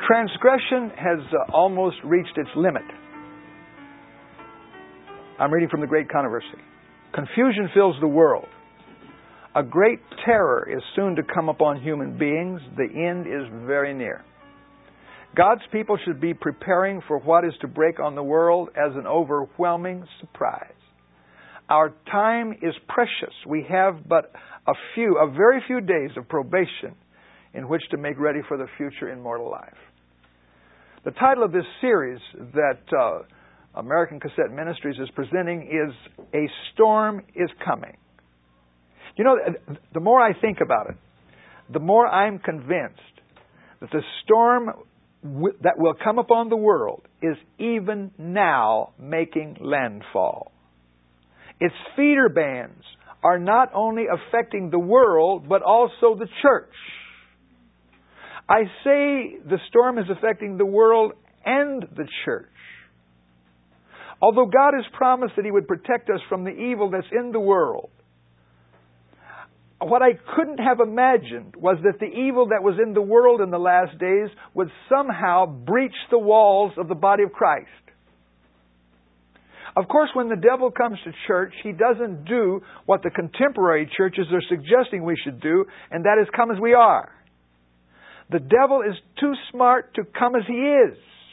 Transgression has almost reached its limit. I'm reading from the Great Controversy. Confusion fills the world. A great terror is soon to come upon human beings. The end is very near. God's people should be preparing for what is to break on the world as an overwhelming surprise. Our time is precious. We have but a very few days of probation in which to make ready for the future immortal life. The title of this series that American Cassette Ministries is presenting is A Storm is Coming. You know, the more I think about it, the more I'm convinced that the storm that will come upon the world is even now making landfall. Its feeder bands are not only affecting the world, but also the church. I say the storm is affecting the world and the church. Although God has promised that He would protect us from the evil that's in the world, what I couldn't have imagined was that the evil that was in the world in the last days would somehow breach the walls of the body of Christ. Of course, when the devil comes to church, he doesn't do what the contemporary churches are suggesting we should do, and that is come as we are. The devil is too smart to come as he is.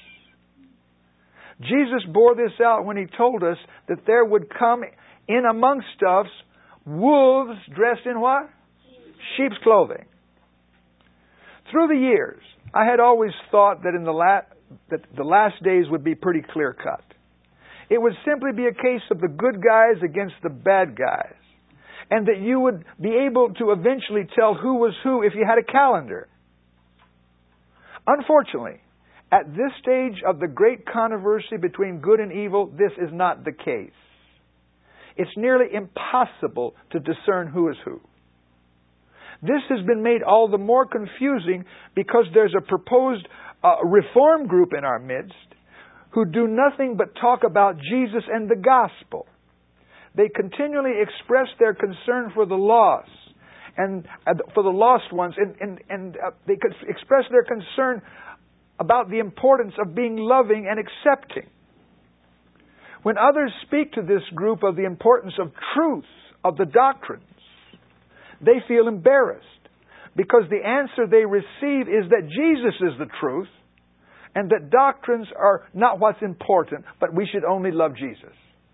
Jesus bore this out when He told us that there would come in amongst us wolves dressed in what? Sheep's clothing. Through the years, I had always thought that that the last days would be pretty clear-cut. It would simply be a case of the good guys against the bad guys. And that you would be able to eventually tell who was who if you had a calendar. Unfortunately, at this stage of the great controversy between good and evil, this is not the case. It's nearly impossible to discern who is who. This has been made all the more confusing because there's a proposed reform group in our midst who do nothing but talk about Jesus and the gospel. They continually express their concern for the lost and for the lost ones, and they express their concern about the importance of being loving and accepting. When others speak to this group of the importance of truth, of the doctrines, they feel embarrassed because the answer they receive is that Jesus is the truth and that doctrines are not what's important, but we should only love Jesus.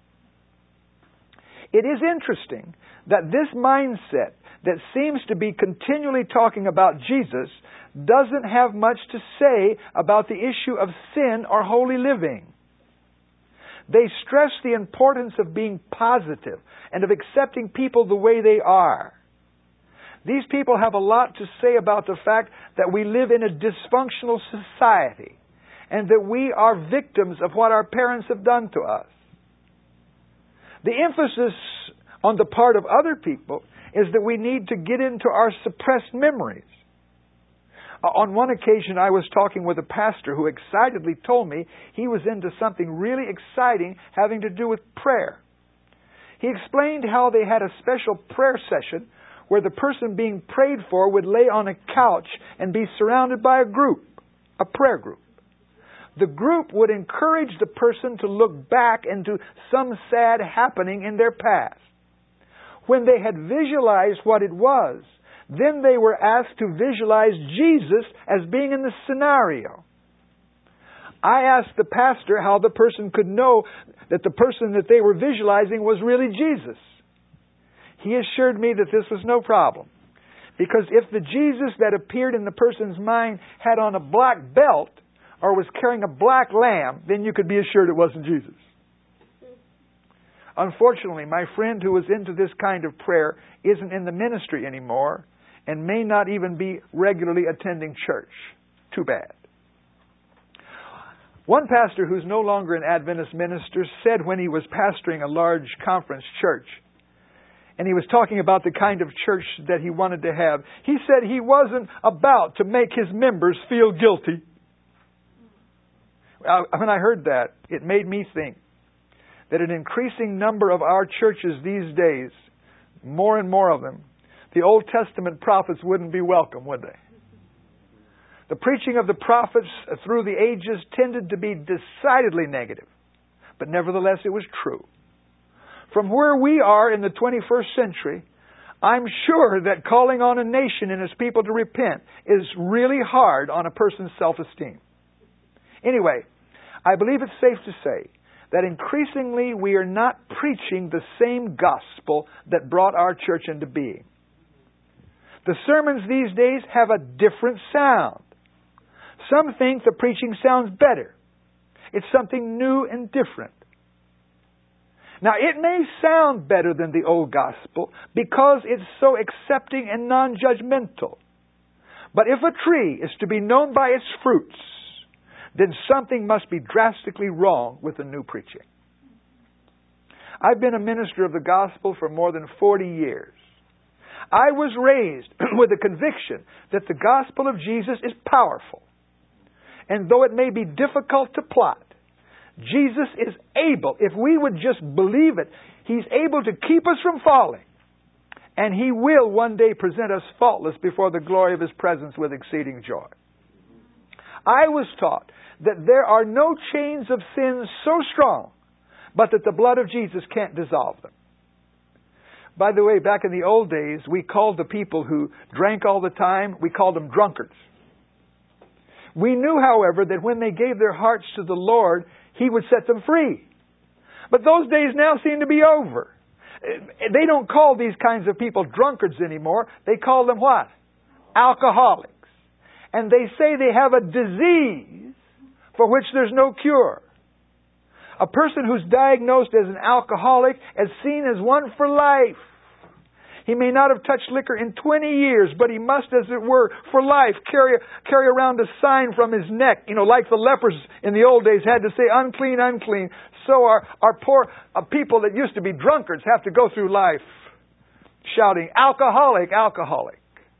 It is interesting that this mindset that seems to be continually talking about Jesus doesn't have much to say about the issue of sin or holy living. They stress the importance of being positive and of accepting people the way they are. These people have a lot to say about the fact that we live in a dysfunctional society and that we are victims of what our parents have done to us. The emphasis on the part of other people is that we need to get into our suppressed memories. On one occasion, I was talking with a pastor who excitedly told me he was into something really exciting having to do with prayer. He explained how they had a special prayer session where the person being prayed for would lay on a couch and be surrounded by a prayer group. The group would encourage the person to look back into some sad happening in their past. When they had visualized what it was, then they were asked to visualize Jesus as being in the scenario. I asked the pastor how the person could know that the person that they were visualizing was really Jesus. He assured me that this was no problem. Because if the Jesus that appeared in the person's mind had on a black belt or was carrying a black lamb, then you could be assured it wasn't Jesus. Unfortunately, my friend who was into this kind of prayer isn't in the ministry anymore and may not even be regularly attending church. Too bad. One pastor who's no longer an Adventist minister said when he was pastoring a large conference church, and he was talking about the kind of church that he wanted to have, he said he wasn't about to make his members feel guilty. When I heard that, it made me think that an increasing number of our churches these days, more and more of them, the Old Testament prophets wouldn't be welcome, would they? The preaching of the prophets through the ages tended to be decidedly negative, but nevertheless it was true. From where we are in the 21st century, I'm sure that calling on a nation and its people to repent is really hard on a person's self-esteem. Anyway, I believe it's safe to say that increasingly we are not preaching the same gospel that brought our church into being. The sermons these days have a different sound. Some think the preaching sounds better. It's something new and different. Now, it may sound better than the old gospel because it's so accepting and non-judgmental. But if a tree is to be known by its fruits, then something must be drastically wrong with the new preaching. I've been a minister of the gospel for more than 40 years. I was raised with the conviction that the gospel of Jesus is powerful. And though it may be difficult to plot, Jesus is able, if we would just believe it, He's able to keep us from falling. And He will one day present us faultless before the glory of His presence with exceeding joy. I was taught that there are no chains of sin so strong, but that the blood of Jesus can't dissolve them. By the way, back in the old days, we called the people who drank all the time, we called them drunkards. We knew, however, that when they gave their hearts to the Lord, He would set them free. But those days now seem to be over. They don't call these kinds of people drunkards anymore. They call them what? Alcoholics. And they say they have a disease for which there's no cure. A person who's diagnosed as an alcoholic is seen as one for life. He may not have touched liquor in 20 years, but he must, as it were, for life, carry around a sign from his neck. You know, like the lepers in the old days had to say, unclean, unclean. So our poor people that used to be drunkards have to go through life shouting, alcoholic, alcoholic.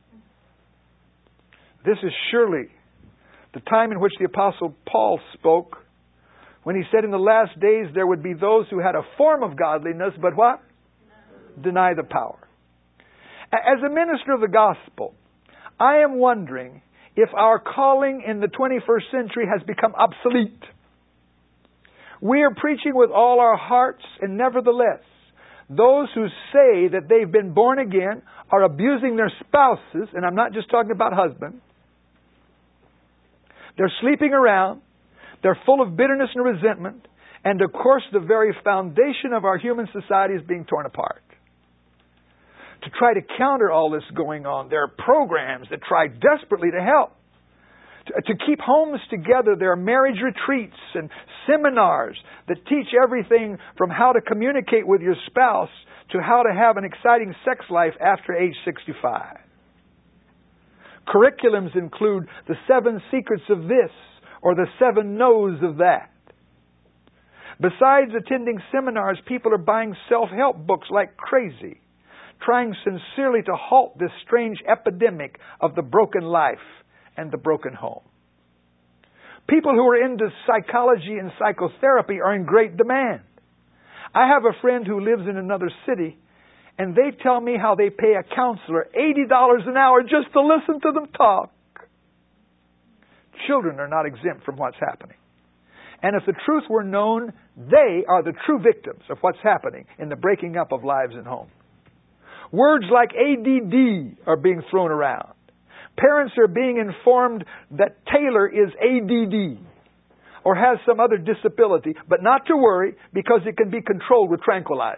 This is surely the time in which the Apostle Paul spoke when he said in the last days there would be those who had a form of godliness, but what? Deny the power. As a minister of the gospel, I am wondering if our calling in the 21st century has become obsolete. We are preaching with all our hearts, and nevertheless, those who say that they've been born again are abusing their spouses, and I'm not just talking about husbands. They're sleeping around. They're full of bitterness and resentment. And of course, the very foundation of our human society is being torn apart. To try to counter all this going on, there are programs that try desperately to help. To keep homes together, there are marriage retreats and seminars that teach everything from how to communicate with your spouse to how to have an exciting sex life after age 65. Curriculums include the 7 secrets of this or the 7 no's of that. Besides attending seminars, people are buying self-help books like crazy, trying sincerely to halt this strange epidemic of the broken life and the broken home. People who are into psychology and psychotherapy are in great demand. I have a friend who lives in another city, and they tell me how they pay a counselor $80 an hour just to listen to them talk. Children are not exempt from what's happening. And if the truth were known, they are the true victims of what's happening in the breaking up of lives and homes. Words like ADD are being thrown around. Parents are being informed that Taylor is ADD or has some other disability, but not to worry because it can be controlled with tranquilizers.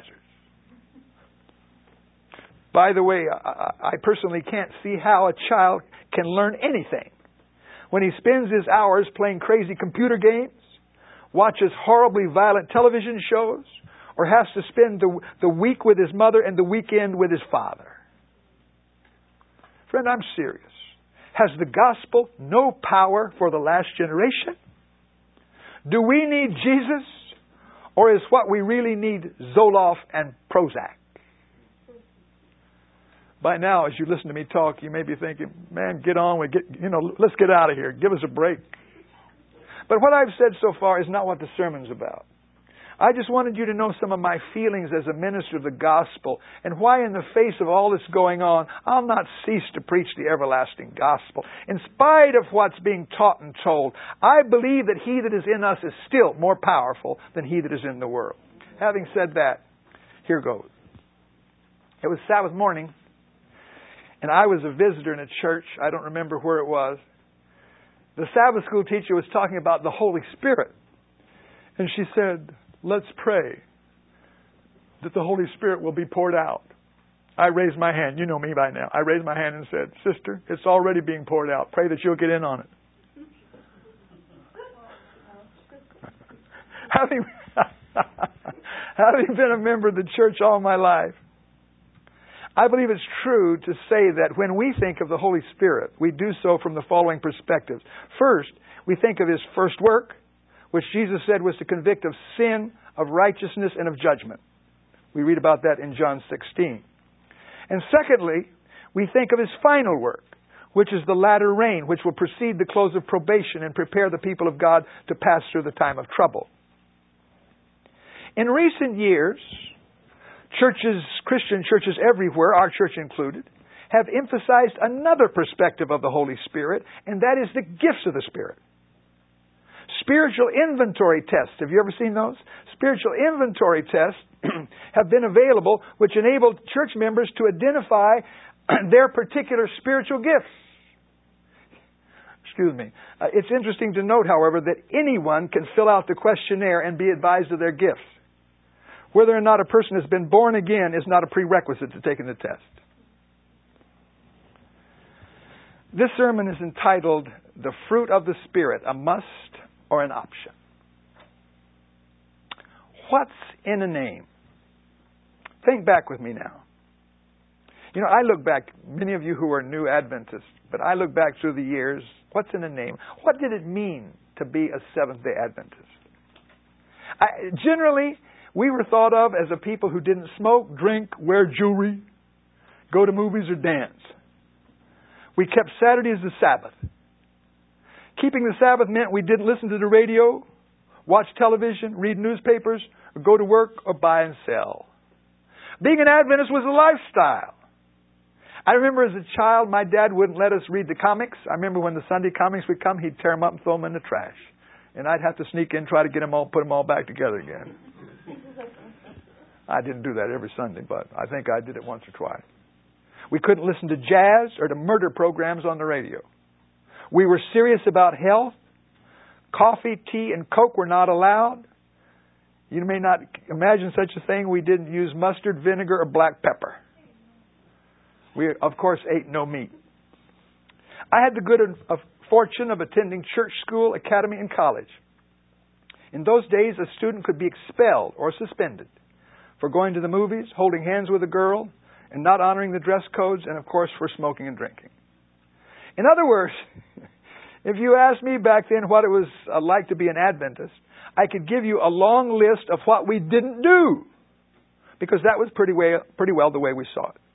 By the way, I personally can't see how a child can learn anything when he spends his hours playing crazy computer games, watches horribly violent television shows, or has to spend the week with his mother and the weekend with his father. Friend, I'm serious. Has the gospel no power for the last generation? Do we need Jesus? Or is what we really need Zoloft and Prozac? By now, as you listen to me talk, you may be thinking, man, get on with let's get out of here. Give us a break. But what I've said so far is not what the sermon's about. I just wanted you to know some of my feelings as a minister of the gospel and why in the face of all this going on, I'll not cease to preach the everlasting gospel. In spite of what's being taught and told, I believe that he that is in us is still more powerful than he that is in the world. Having said that, here goes. It was Sabbath morning, and I was a visitor in a church. I don't remember where it was. The Sabbath school teacher was talking about the Holy Spirit. And she said, let's pray that the Holy Spirit will be poured out. I raised my hand. You know me by now. I raised my hand and said, Sister, it's already being poured out. Pray that you'll get in on it. Having been a member of the church all my life, I believe it's true to say that when we think of the Holy Spirit, we do so from the following perspectives. First, we think of His first work, which Jesus said was to convict of sin, of righteousness, and of judgment. We read about that in John 16. And secondly, we think of His final work, which is the latter rain, which will precede the close of probation and prepare the people of God to pass through the time of trouble. In recent years, churches, Christian churches everywhere, our church included, have emphasized another perspective of the Holy Spirit, and that is the gifts of the Spirit. Spiritual inventory tests. Have you ever seen those? Spiritual inventory tests have been available, which enable church members to identify their particular spiritual gifts. Excuse me. It's interesting to note, however, that anyone can fill out the questionnaire and be advised of their gifts. Whether or not a person has been born again is not a prerequisite to taking the test. This sermon is entitled, The Fruit of the Spirit, a Must or an Option. What's in a name? Think back with me now. You know, I look back, many of you who are new Adventists, but I look back through the years, what's in a name? What did it mean to be a Seventh-day Adventist? Generally, we were thought of as a people who didn't smoke, drink, wear jewelry, go to movies, or dance. We kept Saturday as the Sabbath. Keeping the Sabbath meant we didn't listen to the radio, watch television, read newspapers, or go to work or buy and sell. Being an Adventist was a lifestyle. I remember as a child, my dad wouldn't let us read the comics. I remember when the Sunday comics would come, he'd tear them up and throw them in the trash. And I'd have to sneak in, try to get them all, put them all back together again. I didn't do that every Sunday, but I think I did it once or twice. We couldn't listen to jazz or to murder programs on the radio. We were serious about health. Coffee, tea, and Coke were not allowed. You may not imagine such a thing. We didn't use mustard, vinegar, or black pepper. We, of course, ate no meat. I had the good fortune of attending church school, academy, and college. In those days, a student could be expelled or suspended for going to the movies, holding hands with a girl, and not honoring the dress codes, and of course for smoking and drinking. In other words, if you asked me back then what it was like to be an Adventist, I could give you a long list of what we didn't do, because that was pretty well the way we saw it.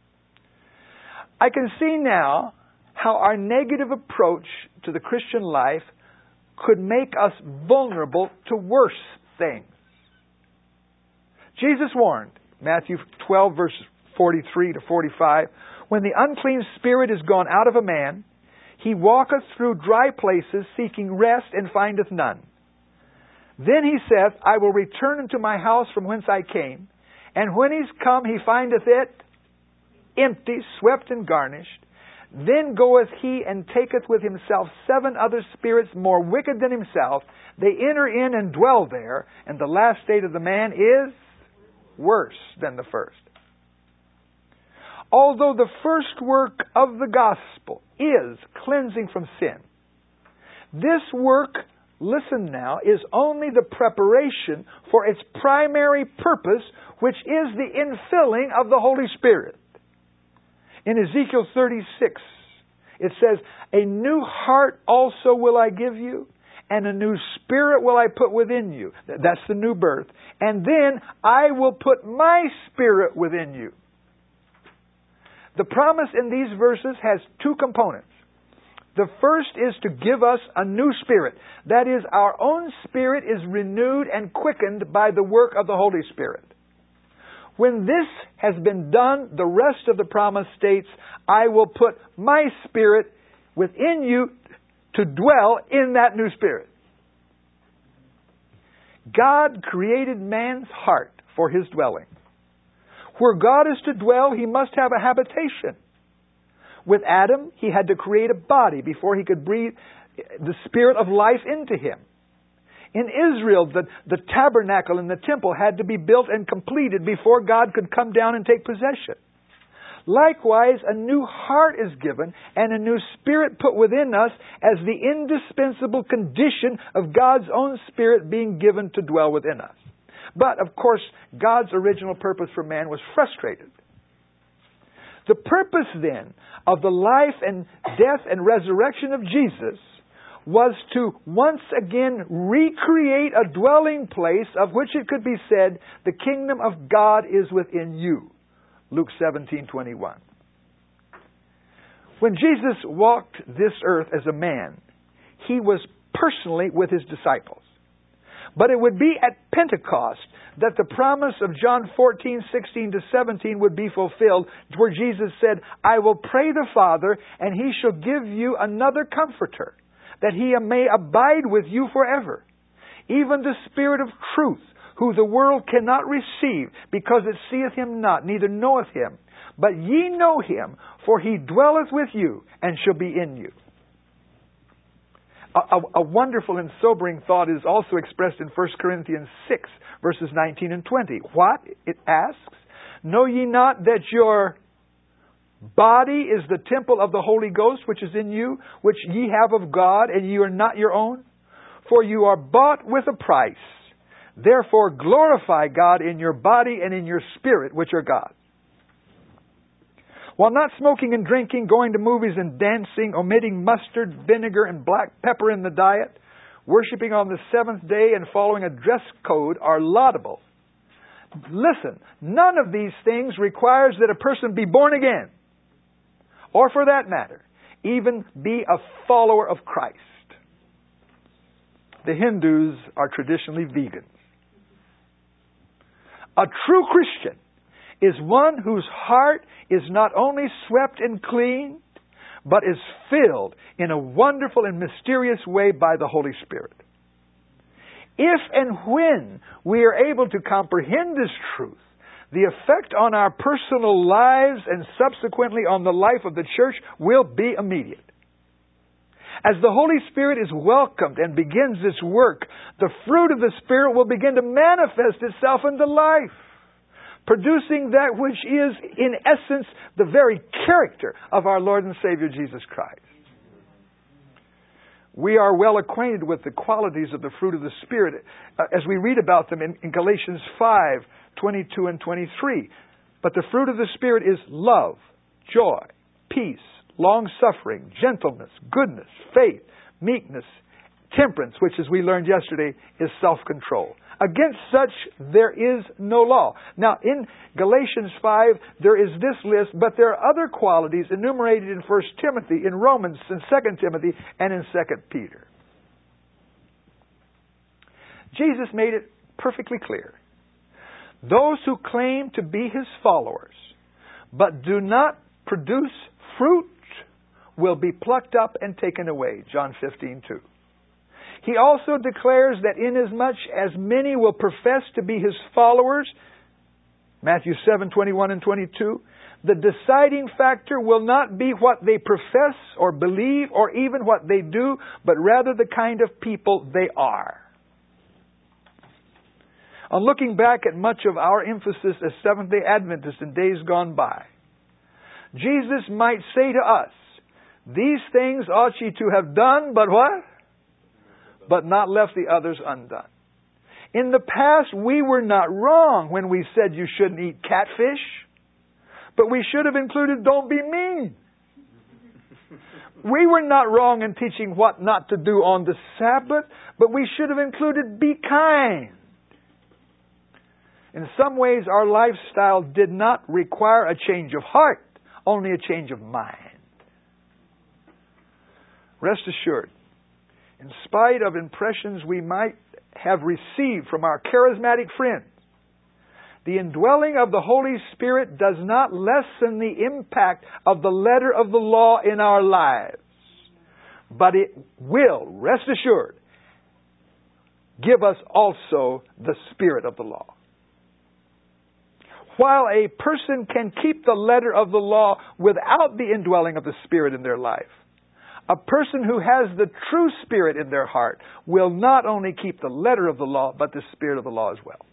I can see now how our negative approach to the Christian life could make us vulnerable to worse things. Jesus warned, Matthew 12, verses 43 to 45, when the unclean spirit is gone out of a man, he walketh through dry places, seeking rest, and findeth none. Then he saith, I will return unto my house from whence I came. And when he's come, he findeth it empty, swept, and garnished. Then goeth he and taketh with himself 7 other spirits more wicked than himself. They enter in and dwell there, and the last state of the man is worse than the first. Although the first work of the gospel is cleansing from sin, this work, listen now, is only the preparation for its primary purpose, which is the infilling of the Holy Spirit. In Ezekiel 36, it says, a new heart also will I give you, and a new spirit will I put within you. That's the new birth. And then I will put my spirit within you. The promise in these verses has 2 components. The first is to give us a new spirit. That is, our own spirit is renewed and quickened by the work of the Holy Spirit. When this has been done, the rest of the promise states, I will put my spirit within you to dwell in that new spirit. God created man's heart for His dwelling. Where God is to dwell, He must have a habitation. With Adam, He had to create a body before He could breathe the spirit of life into him. In Israel, the tabernacle and the temple had to be built and completed before God could come down and take possession. Likewise, a new heart is given and a new spirit put within us as the indispensable condition of God's own Spirit being given to dwell within us. But, of course, God's original purpose for man was frustrated. The purpose, then, of the life and death and resurrection of Jesus was to once again recreate a dwelling place of which it could be said, the kingdom of God is within you. Luke 17:21. When Jesus walked this earth as a man, He was personally with His disciples. But it would be at Pentecost that the promise of John 14:16-17 would be fulfilled, where Jesus said, I will pray the Father, and He shall give you another Comforter, that He may abide with you forever. Even the Spirit of truth, who the world cannot receive, because it seeth Him not, neither knoweth Him. But ye know Him, for He dwelleth with you, and shall be in you. A wonderful and sobering thought is also expressed in 1 Corinthians 6, verses 19 and 20. What? It asks, know ye not that your body is the temple of the Holy Ghost, which is in you, which ye have of God, and ye are not your own? For you are bought with a price. Therefore glorify God in your body and in your spirit, which are God's. While not smoking and drinking, going to movies and dancing, omitting mustard, vinegar, and black pepper in the diet, worshiping on the seventh day, and following a dress code are laudable. Listen, none of these things requires that a person be born again, or for that matter, even be a follower of Christ. The Hindus are traditionally vegans. A true Christian is one whose heart is not only swept and cleaned, but is filled in a wonderful and mysterious way by the Holy Spirit. If and when we are able to comprehend this truth, the effect on our personal lives and subsequently on the life of the church will be immediate. As the Holy Spirit is welcomed and begins this work, the fruit of the Spirit will begin to manifest itself into life, producing that which is, in essence, the very character of our Lord and Savior Jesus Christ. We are well acquainted with the qualities of the fruit of the Spirit as we read about them in Galatians 5:22 and 23. But the fruit of the Spirit is love, joy, peace, long-suffering, gentleness, goodness, faith, meekness, temperance, which, as we learned yesterday, is self-control. Against such there is no law. Now, in Galatians 5, there is this list, but there are other qualities enumerated in 1 Timothy, in Romans, in 2 Timothy, and in 2 Peter. Jesus made it perfectly clear. Those who claim to be His followers, but do not produce fruit, will be plucked up and taken away. John 15:2. He also declares that inasmuch as many will profess to be His followers, Matthew 7:21 and 22, the deciding factor will not be what they profess or believe or even what they do, but rather the kind of people they are. On looking back at much of our emphasis as Seventh-day Adventists in days gone by, Jesus might say to us, these things ought ye to have done, but what? But not left the others undone. In the past, we were not wrong when we said you shouldn't eat catfish, but we should have included don't be mean. We were not wrong in teaching what not to do on the Sabbath, but we should have included be kind. In some ways, our lifestyle did not require a change of heart, only a change of mind. Rest assured, in spite of impressions we might have received from our charismatic friends, the indwelling of the Holy Spirit does not lessen the impact of the letter of the law in our lives, but it will, rest assured, give us also the spirit of the law. While a person can keep the letter of the law without the indwelling of the Spirit in their life, a person who has the true Spirit in their heart will not only keep the letter of the law, but the spirit of the law as well.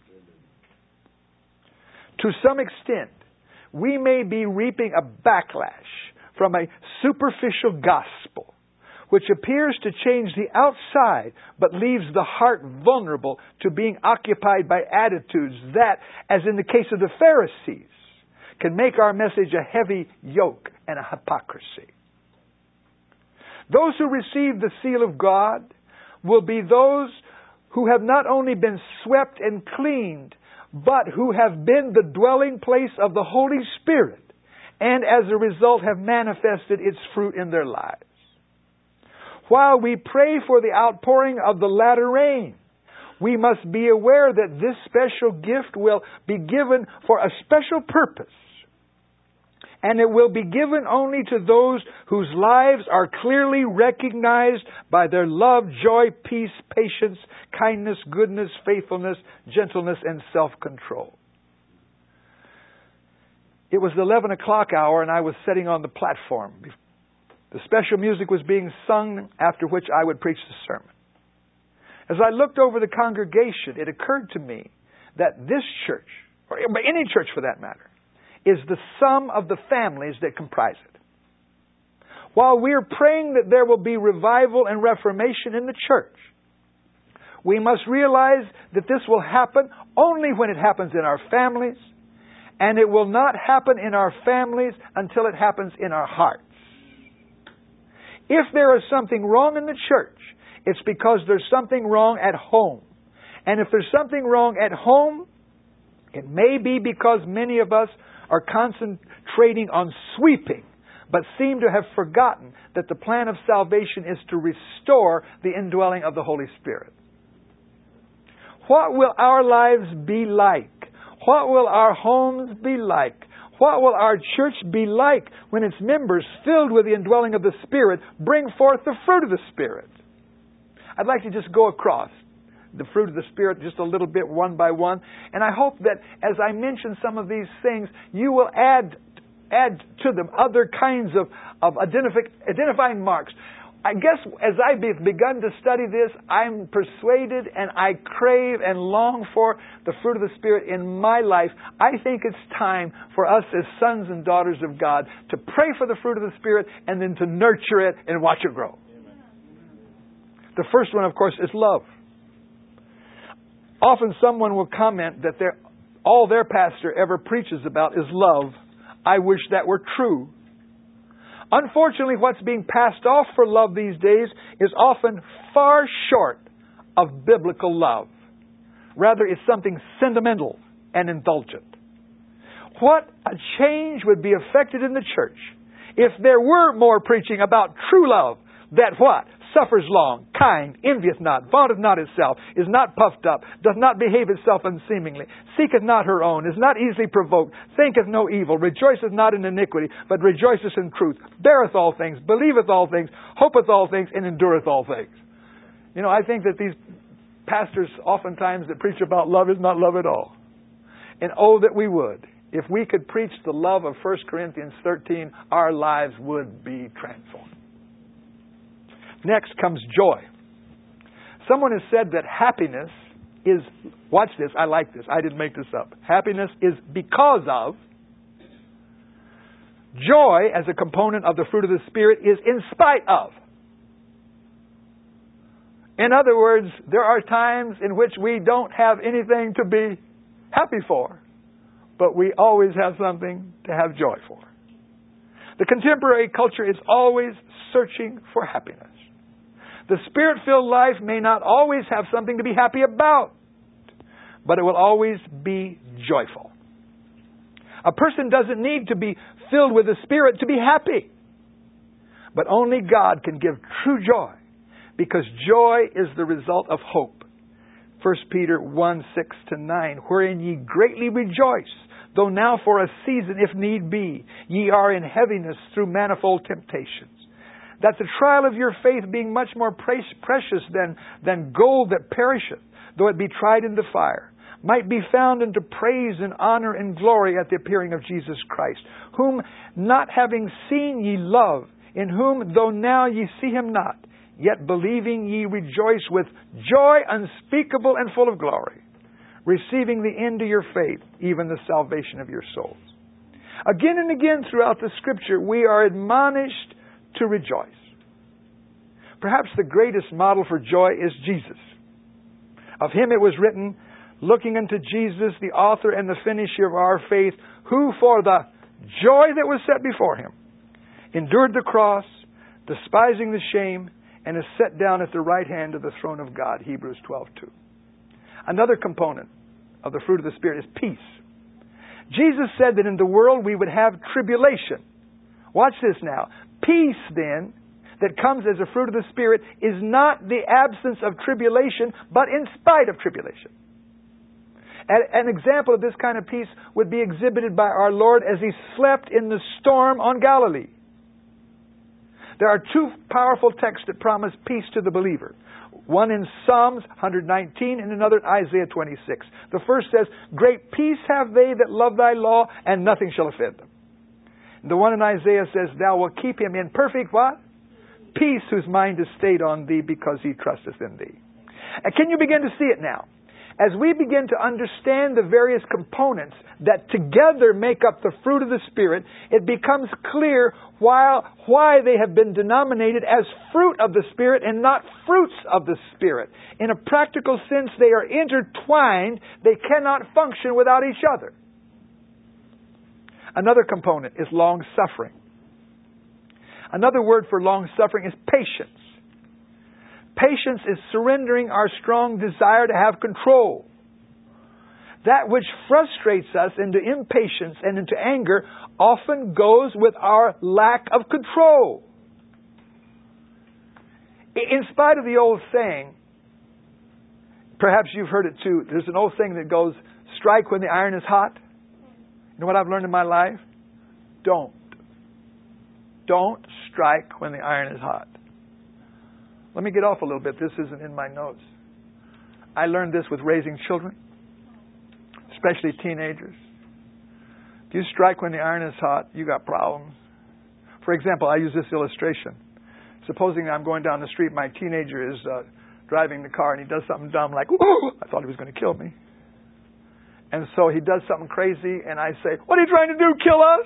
To some extent, we may be reaping a backlash from a superficial gospel, which appears to change the outside, but leaves the heart vulnerable to being occupied by attitudes that, as in the case of the Pharisees, can make our message a heavy yoke and a hypocrisy. Those who receive the seal of God will be those who have not only been swept and cleaned, but who have been the dwelling place of the Holy Spirit, and as a result have manifested its fruit in their lives. While we pray for the outpouring of the latter rain, we must be aware that this special gift will be given for a special purpose. And it will be given only to those whose lives are clearly recognized by their love, joy, peace, patience, kindness, goodness, faithfulness, gentleness, and self-control. It was the 11 o'clock hour and I was sitting on the platform. The special music was being sung, after which I would preach the sermon. As I looked over the congregation, it occurred to me that this church, or any church for that matter, is the sum of the families that comprise it. While we are praying that there will be revival and reformation in the church, we must realize that this will happen only when it happens in our families, and it will not happen in our families until it happens in our hearts. If there is something wrong in the church, it's because there's something wrong at home. And if there's something wrong at home, it may be because many of us are concentrating on sweeping, but seem to have forgotten that the plan of salvation is to restore the indwelling of the Holy Spirit. What will our lives be like? What will our homes be like? What will our church be like when its members, filled with the indwelling of the Spirit, bring forth the fruit of the Spirit? I'd like to just go across the fruit of the Spirit just a little bit, one by one. And I hope that as I mention some of these things, you will add to them other kinds of identifying marks. I guess as I've begun to study this, I'm persuaded and I crave and long for the fruit of the Spirit in my life. I think it's time for us as sons and daughters of God to pray for the fruit of the Spirit and then to nurture it and watch it grow. The first one, of course, is love. Often someone will comment that all their pastor ever preaches about is love. I wish that were true. Unfortunately, what's being passed off for love these days is often far short of biblical love. Rather, it's something sentimental and indulgent. What a change would be effected in the church if there were more preaching about true love that what? Suffers long, kind, envieth not, vaunteth not itself, is not puffed up, doth not behave itself unseemingly, seeketh not her own, is not easily provoked, thinketh no evil, rejoiceth not in iniquity, but rejoiceth in truth, beareth all things, believeth all things, hopeth all things, and endureth all things. You know, I think that these pastors oftentimes that preach about love is not love at all. And oh, that we would. If we could preach the love of 1 Corinthians 13, our lives would be transformed. Next comes joy. Someone has said that happiness is, watch this, I like this, I didn't make this up. Happiness is because of. Joy, as a component of the fruit of the Spirit, is in spite of. In other words, there are times in which we don't have anything to be happy for, but we always have something to have joy for. The contemporary culture is always searching for happiness. The Spirit-filled life may not always have something to be happy about, but it will always be joyful. A person doesn't need to be filled with the Spirit to be happy, But only God can give true joy, because joy is the result of hope. 1 Peter 1:6-9, wherein ye greatly rejoice, though now for a season, if need be, ye are in heaviness through manifold temptations. That the trial of your faith, being much more precious than gold that perisheth, though it be tried in the fire, might be found unto praise and honor and glory at the appearing of Jesus Christ, whom not having seen ye love, in whom though now ye see Him not, yet believing ye rejoice with joy unspeakable and full of glory, receiving the end of your faith, even the salvation of your souls. Again and again throughout the Scripture, we are admonished to rejoice. Perhaps the greatest model for joy is Jesus. Of Him it was written, looking unto Jesus, the author and the finisher of our faith, who for the joy that was set before Him endured the cross, despising the shame, and is set down at the right hand of the throne of God. Hebrews 12:2. Another component of the fruit of the Spirit is peace. Jesus said that in the world we would have tribulation. Watch this now. Peace, then, that comes as a fruit of the Spirit is not the absence of tribulation, but in spite of tribulation. An example of this kind of peace would be exhibited by our Lord as He slept in the storm on Galilee. There are two powerful texts that promise peace to the believer. One in Psalms 119 and another in Isaiah 26. The first says, great peace have they that love Thy law, and nothing shall offend them. The one in Isaiah says, Thou wilt keep him in perfect what? Peace, whose mind is stayed on Thee, because he trusteth in Thee. And can you begin to see it now? As we begin to understand the various components that together make up the fruit of the Spirit, it becomes clear why they have been denominated as fruit of the Spirit and not fruits of the Spirit. In a practical sense, they are intertwined. They cannot function without each other. Another component is long-suffering. Another word for long-suffering is patience. Patience is surrendering our strong desire to have control. That which frustrates us into impatience and into anger often goes with our lack of control. In spite of the old saying, perhaps you've heard it too, there's an old saying that goes, strike when the iron is hot. You know what I've learned in my life? Don't strike when the iron is hot. Let me get off a little bit. This isn't in my notes. I learned this with raising children, especially teenagers. If you strike when the iron is hot, you got problems. For example, I use this illustration. Supposing I'm going down the street, my teenager is driving the car and he does something dumb like, "Ooh, I thought he was going to kill me." And so he does something crazy and I say, "What are you trying to do, kill us?"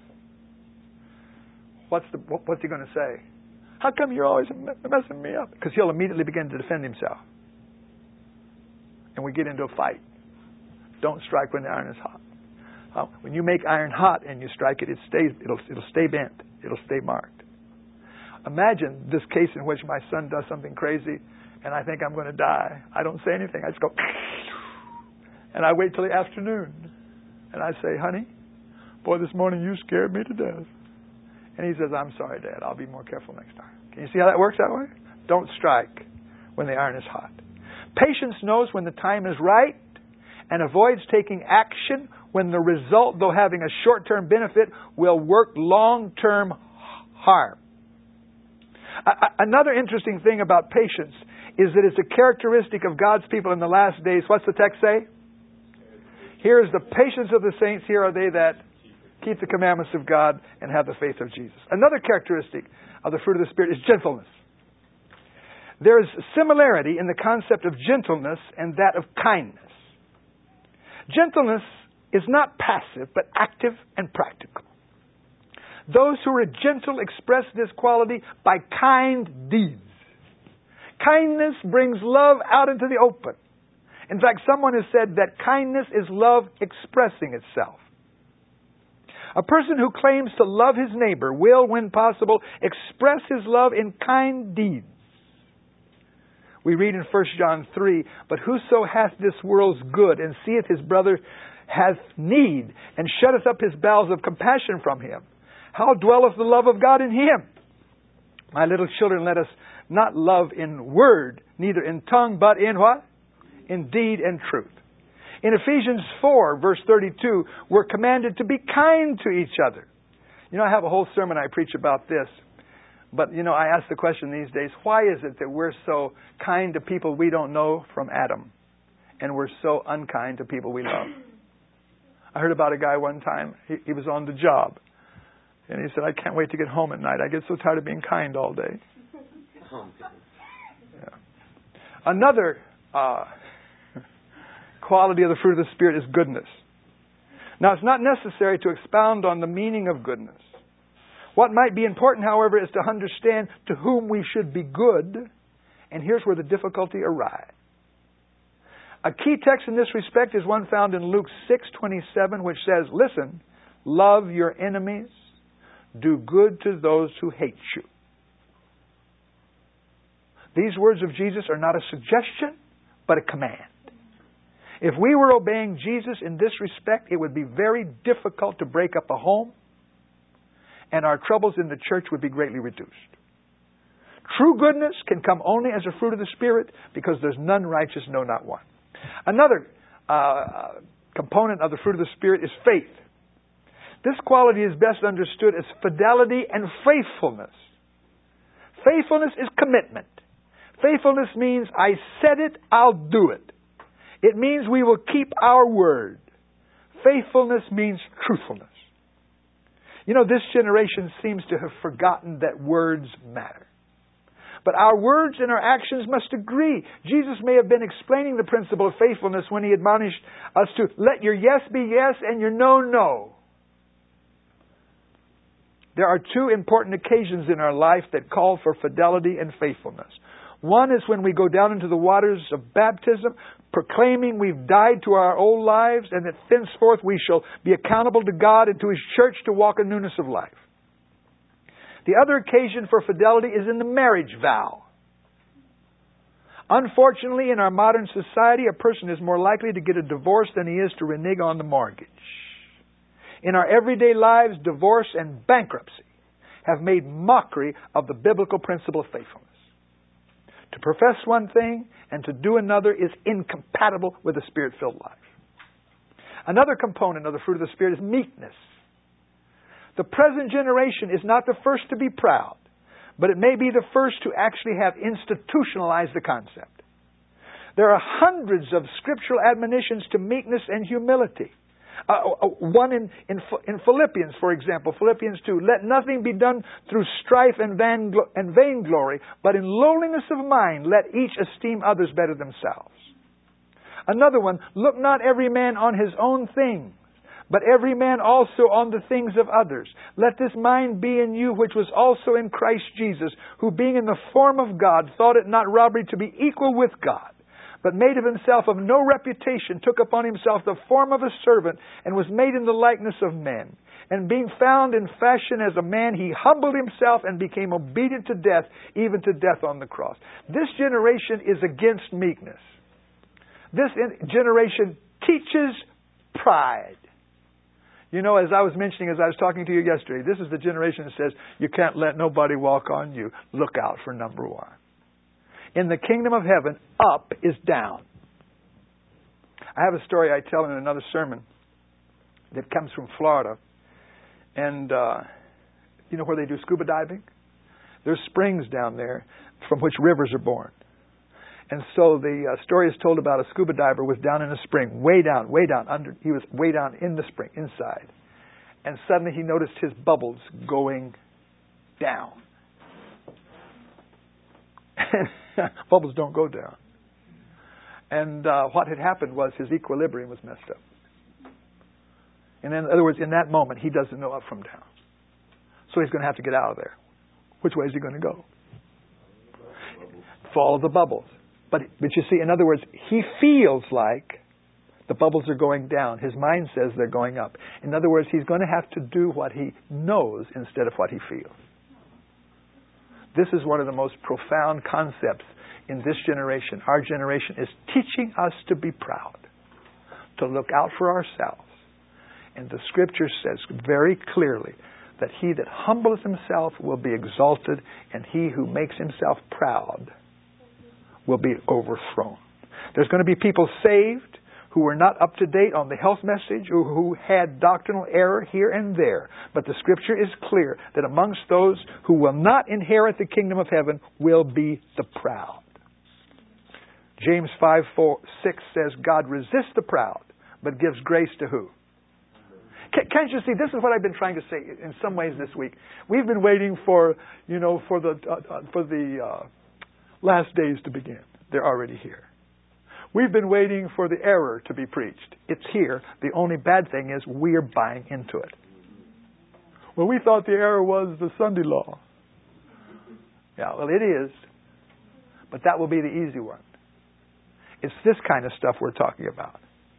What's he going to say? How come you're always messing me up? Because he'll immediately begin to defend himself. And we get into a fight. Don't strike when the iron is hot. When you make iron hot and you strike it, it'll stay bent. It'll stay marked. Imagine this case in which my son does something crazy and I think I'm going to die. I don't say anything. I just go, and I wait till the afternoon. And I say, "Honey, boy, this morning you scared me to death." And he says, "I'm sorry, Dad. I'll be more careful next time." Can you see how that works that way? Don't strike when the iron is hot. Patience knows when the time is right and avoids taking action when the result, though having a short-term benefit, will work long-term harm. Another interesting thing about patience is that it's a characteristic of God's people in the last days. What's the text say? Here is the patience of the saints. Here are they that keep the commandments of God and have the faith of Jesus. Another characteristic of the fruit of the Spirit is gentleness. There is similarity in the concept of gentleness and that of kindness. Gentleness is not passive, but active and practical. Those who are gentle express this quality by kind deeds. Kindness brings love out into the open. In fact, someone has said that kindness is love expressing itself. A person who claims to love his neighbor will, when possible, express his love in kind deeds. We read in 1 John 3, "But whoso hath this world's good, and seeth his brother hath need, and shutteth up his bowels of compassion from him, how dwelleth the love of God in him?" My little children, let us not love in word, neither in tongue, but in what? In deed and truth. In Ephesians 4, verse 32, we're commanded to be kind to each other. You know, I have a whole sermon I preach about this. But, you know, I ask the question these days, why is it that we're so kind to people we don't know from Adam, and we're so unkind to people we love? I heard about a guy one time, he was on the job, and he said, I can't wait to get home at night. I get so tired of being kind all day. Yeah. Another quality of the fruit of the Spirit is goodness. Now, it's not necessary to expound on the meaning of goodness. What might be important, however, is to understand to whom we should be good, and here's where the difficulty arises. A key text in this respect is one found in Luke 6:27, which says, listen, love your enemies, do good to those who hate you. These words of Jesus are not a suggestion, but a command. If we were obeying Jesus in this respect, it would be very difficult to break up a home, and our troubles in the church would be greatly reduced. True goodness can come only as a fruit of the Spirit, because there's none righteous, no, not one. Another component of the fruit of the Spirit is faith. This quality is best understood as fidelity and faithfulness. Faithfulness is commitment. Faithfulness means I said it, I'll do it. It means we will keep our word. Faithfulness means truthfulness. You know, this generation seems to have forgotten that words matter. But our words and our actions must agree. Jesus may have been explaining the principle of faithfulness when He admonished us to let your yes be yes and your no, no. There are two important occasions in our life that call for fidelity and faithfulness. One is when we go down into the waters of baptism, proclaiming we've died to our old lives and that thenceforth we shall be accountable to God and to His church to walk in newness of life. The other occasion for fidelity is in the marriage vow. Unfortunately, in our modern society, a person is more likely to get a divorce than he is to renege on the mortgage. In our everyday lives, divorce and bankruptcy have made mockery of the biblical principle of faithfulness. To profess one thing and to do another is incompatible with a Spirit-filled life. Another component of the fruit of the Spirit is meekness. The present generation is not the first to be proud, but it may be the first to actually have institutionalized the concept. There are hundreds of scriptural admonitions to meekness and humility. One in Philippians, for example, Philippians 2, let nothing be done through strife and vainglory, but in lowliness of mind let each esteem others better themselves. Another one, look not every man on his own things, but every man also on the things of others. Let this mind be in you which was also in Christ Jesus, who being in the form of God, thought it not robbery to be equal with God, but made of himself of no reputation, took upon himself the form of a servant, and was made in the likeness of men. And being found in fashion as a man, he humbled himself and became obedient to death, even to death on the cross. This generation is against meekness. This generation teaches pride. You know, as I was mentioning, as I was talking to you yesterday, this is the generation that says, you can't let nobody walk on you. Look out for number one. In the kingdom of heaven, up is down. I have a story I tell in another sermon that comes from Florida. And you know where they do scuba diving? There's springs down there from which rivers are born. And so the story is told about a scuba diver was down in a spring, way down, under. He was way down in the spring, inside. And suddenly he noticed his bubbles going down. Bubbles don't go down. And what had happened was his equilibrium was messed up. And in other words, in that moment, he doesn't know up from down. So he's going to have to get out of there. Which way is he going to go? Follow the bubbles. But you see, in other words, he feels like the bubbles are going down. His mind says they're going up. In other words, he's going to have to do what he knows instead of what he feels. This is one of the most profound concepts in this generation. Our generation is teaching us to be proud, to look out for ourselves. And the Scripture says very clearly, that he that humbleth himself will be exalted, and he who makes himself proud will be overthrown. There's going to be people saved who were not up to date on the health message or who had doctrinal error here and there. But the Scripture is clear that amongst those who will not inherit the kingdom of heaven will be the proud. James 5:6 says, God resists the proud, but gives grace to who? Can't you see? This is what I've been trying to say in some ways this week. We've been waiting for the last days to begin. They're already here. We've been waiting for the error to be preached. It's here. The only bad thing is we're buying into it. Well, we thought the error was the Sunday law. Yeah, well, it is. But that will be the easy one. It's this kind of stuff we're talking about.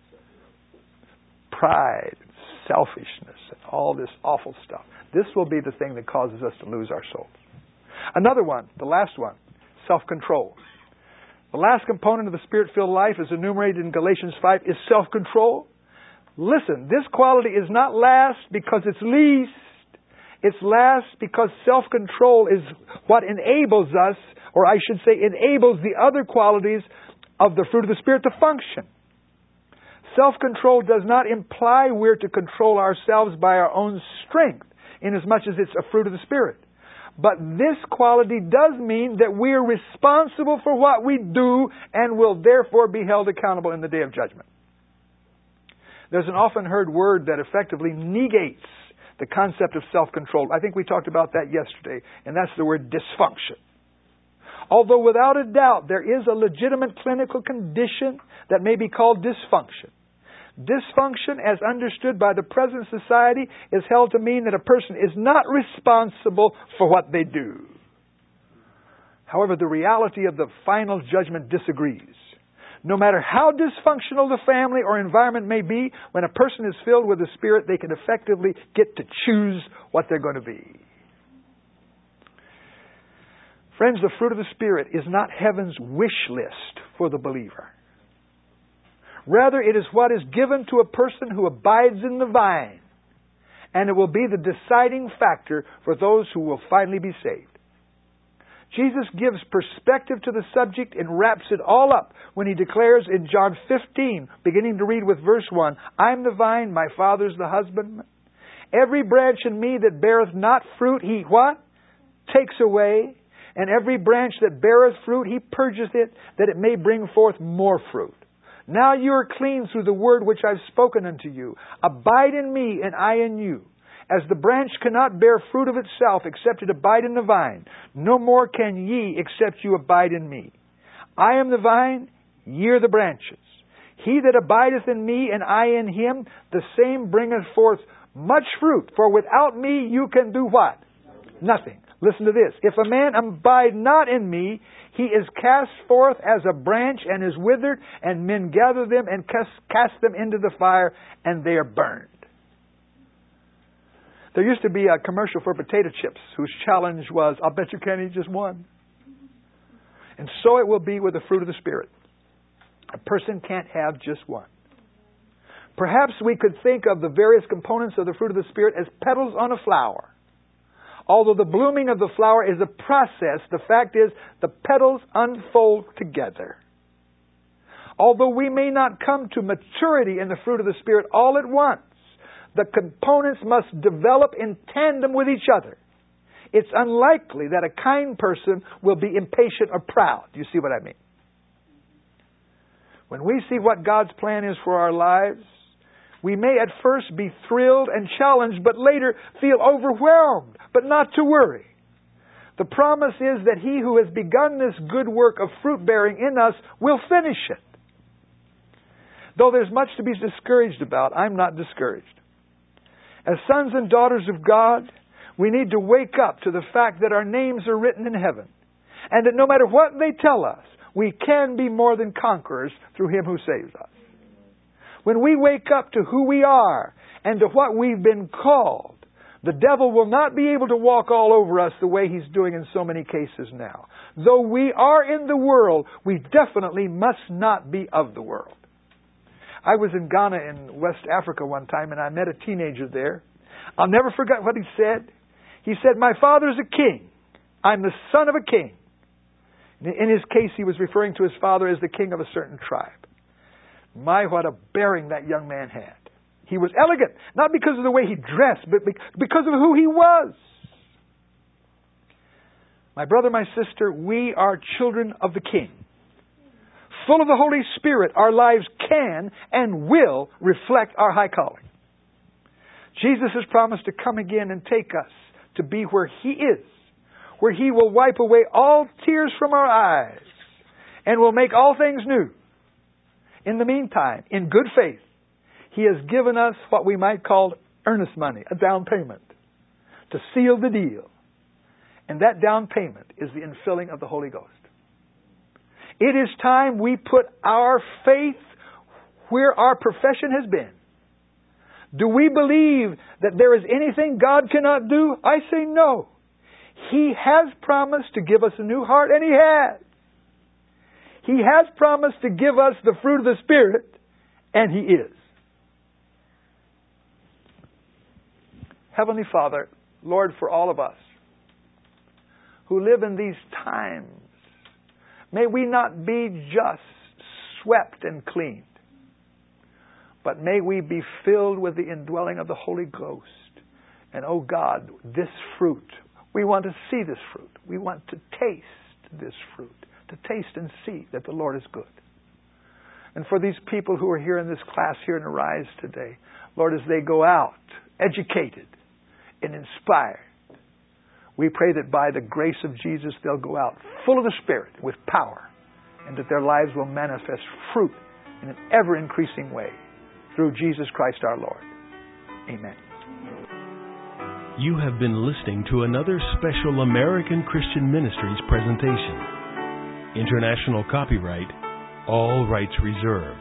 Pride, selfishness, and all this awful stuff. This will be the thing that causes us to lose our souls. Another one, the last one, self-control. The last component of the Spirit-filled life, as enumerated in Galatians 5, is self-control. Listen, this quality is not last because it's least. It's last because self-control is what enables us, or I should say enables the other qualities of the fruit of the Spirit to function. Self-control does not imply we're to control ourselves by our own strength, inasmuch as it's a fruit of the Spirit. But this quality does mean that we are responsible for what we do and will therefore be held accountable in the day of judgment. There's an often heard word that effectively negates the concept of self-control. I think we talked about that yesterday, and that's the word dysfunction. Although without a doubt there is a legitimate clinical condition that may be called dysfunction. Dysfunction, as understood by the present society, is held to mean that a person is not responsible for what they do. However, the reality of the final judgment disagrees. No matter how dysfunctional the family or environment may be, when a person is filled with the Spirit, they can effectively get to choose what they're going to be. Friends, the fruit of the Spirit is not heaven's wish list for the believer. Rather, it is what is given to a person who abides in the vine, and it will be the deciding factor for those who will finally be saved. Jesus gives perspective to the subject and wraps it all up when He declares in John 15, beginning to read with verse 1, I'm the vine, my Father's the husbandman. Every branch in me that beareth not fruit, He what? Takes away. And every branch that beareth fruit, He purgeth it, that it may bring forth more fruit. Now you are clean through the word which I've spoken unto you. Abide in me, and I in you. As the branch cannot bear fruit of itself, except it abide in the vine, no more can ye, except you abide in me. I am the vine, ye are the branches. He that abideth in me, and I in him, the same bringeth forth much fruit. For without me you can do what? Nothing. Listen to this. If a man abide not in me, he is cast forth as a branch and is withered, and men gather them and cast them into the fire, and they are burned. There used to be a commercial for potato chips whose challenge was, I'll bet you can't eat just one. And so it will be with the fruit of the Spirit. A person can't have just one. Perhaps we could think of the various components of the fruit of the Spirit as petals on a flower. Although the blooming of the flower is a process, the fact is the petals unfold together. Although we may not come to maturity in the fruit of the Spirit all at once, the components must develop in tandem with each other. It's unlikely that a kind person will be impatient or proud. Do you see what I mean? When we see what God's plan is for our lives, we may at first be thrilled and challenged, but later feel overwhelmed, but not to worry. The promise is that He who has begun this good work of fruit-bearing in us will finish it. Though there's much to be discouraged about, I'm not discouraged. As sons and daughters of God, we need to wake up to the fact that our names are written in heaven, and that no matter what they tell us, we can be more than conquerors through Him who saves us. When we wake up to who we are and to what we've been called, the devil will not be able to walk all over us the way he's doing in so many cases now. Though we are in the world, we definitely must not be of the world. I was in Ghana in West Africa one time, and I met a teenager there. I'll never forget what he said. He said, my father's a king. I'm the son of a king. In his case, he was referring to his father as the king of a certain tribe. My, what a bearing that young man had. He was elegant, not because of the way he dressed, but because of who he was. My brother, my sister, we are children of the King. Full of the Holy Spirit, our lives can and will reflect our high calling. Jesus has promised to come again and take us to be where He is, where He will wipe away all tears from our eyes and will make all things new. In the meantime, in good faith, He has given us what we might call earnest money, a down payment, to seal the deal. And that down payment is the infilling of the Holy Ghost. It is time we put our faith where our profession has been. Do we believe that there is anything God cannot do? I say no. He has promised to give us a new heart, and He has. He has promised to give us the fruit of the Spirit, and He is. Heavenly Father, Lord, for all of us who live in these times, may we not be just swept and cleaned, but may we be filled with the indwelling of the Holy Ghost. And, oh God, this fruit, we want to see this fruit. We want to taste this fruit, to taste and see that the Lord is good. And for these people who are here in this class here in Arise today, Lord, as they go out, educated and inspired, we pray that by the grace of Jesus, they'll go out full of the Spirit with power, and that their lives will manifest fruit in an ever-increasing way through Jesus Christ our Lord. Amen. You have been listening to another special American Christian Ministries presentation. International copyright, all rights reserved.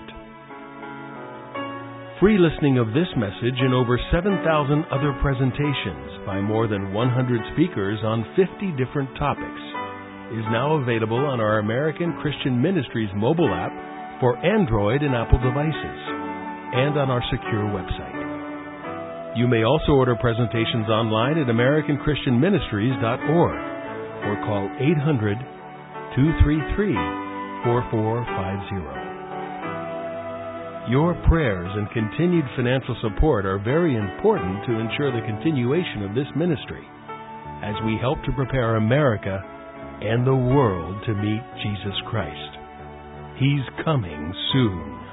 Free listening of this message and over 7,000 other presentations by more than 100 speakers on 50 different topics is now available on our American Christian Ministries mobile app for Android and Apple devices and on our secure website. You may also order presentations online at AmericanChristianMinistries.org or call 800-233-4450. Your prayers and continued financial support are very important to ensure the continuation of this ministry as we help to prepare America and the world to meet Jesus Christ. He's coming soon.